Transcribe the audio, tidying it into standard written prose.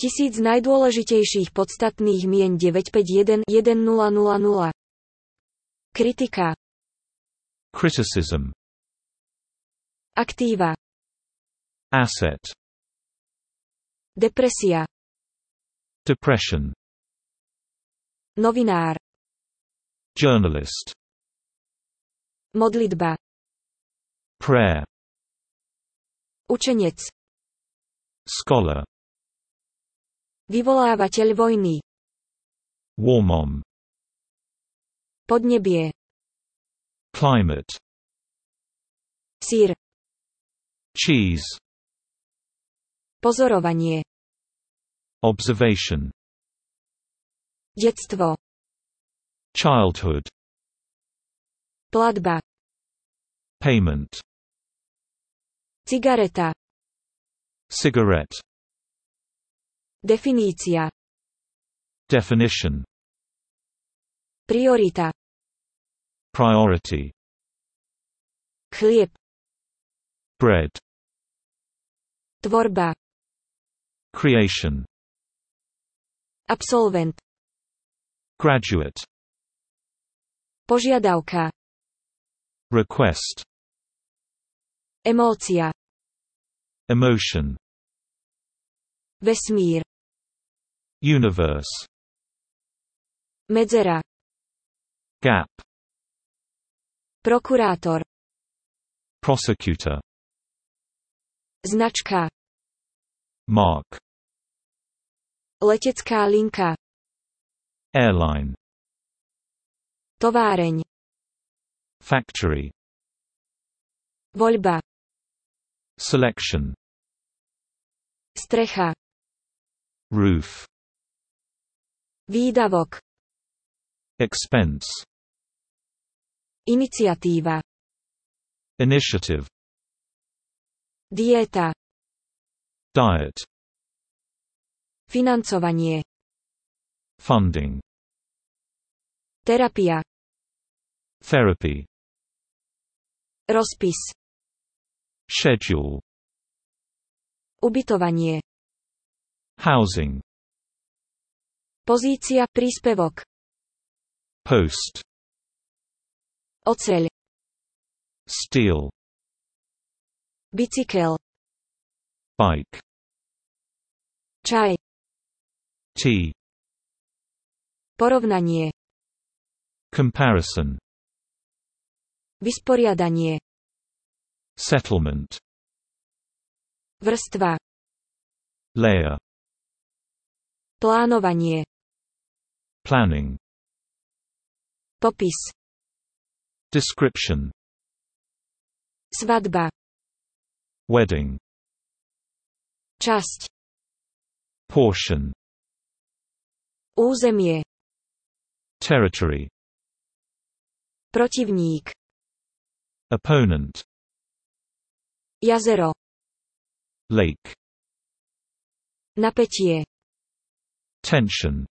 1000 najdôležitejších podstatných mien 951-1000. Kritika. Criticism. Aktíva. Asset. Depresia. Depression. Novinár. Journalist. Modlitba. Prayer. Učenec. Scholar. Vyvolávateľ vojny. Warmom. Podnebie. Climate. Sír. Cheese. Pozorovanie. Observation. Detstvo. Childhood. Platba. Payment. Cigareta. Cigarette. Definícia. Definition. Priorita. Priority. Chlieb. Bread. Tvorba. Creation. Absolvent. Graduate. Požiadavka. Request. Emócia. Emotion. Vesmír. Universe. Medzera. Gap. Prokurátor. Prosecutor. Značka. Mark. Letecká linka. Airline. Továreň. Factory. Voľba. Selection. Strecha. Roof. Výdavok. Expense. Iniciatíva. Initiative. Diéta. Diet. Financovanie. Funding. Terapia. Therapy. Rozpis. Schedule. Ubytovanie. Housing. Pozícia príspevok. Post. Oceľ. Steel. Bicykel. Bike. Čaj. Tea. Porovnanie. Comparison. Vysporiadanie. Settlement. Vrstva. Layer. Plánovanie. Planning. Popis. Description. Svadba. Wedding. Časť. Portion. Územie. Territory. Protivník. Opponent. Jazero. Lake. Napätie. Tension.